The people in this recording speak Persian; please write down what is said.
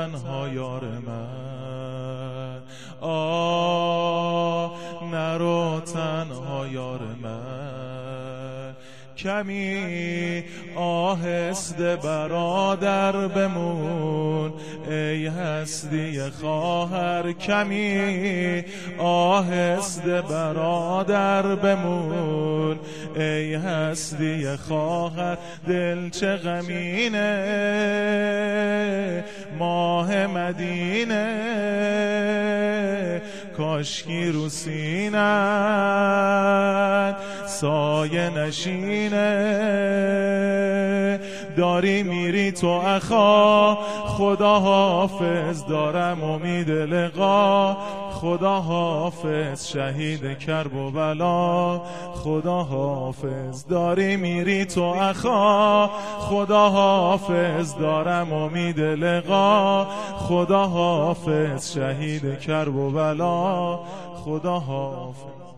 تنها یار من، نرو تنها یار من. کمی آهسته برادر بمون ای هستی خواهر، کمی آهسته برادر بمون ای هستی خواهر. دل چه غمینه ماه مدینه، کاشکی رو سینت سایه نشینه. داری میری تو اخا، خدا حافظ دارم امید لقا. خدا حافظ شهید کرب و بلا، خدا حافظ. داری میری تو اخا، خدا حافظ دارم امید لقا. خدا حافظ شهید کرب و بلا، خدا حافظ.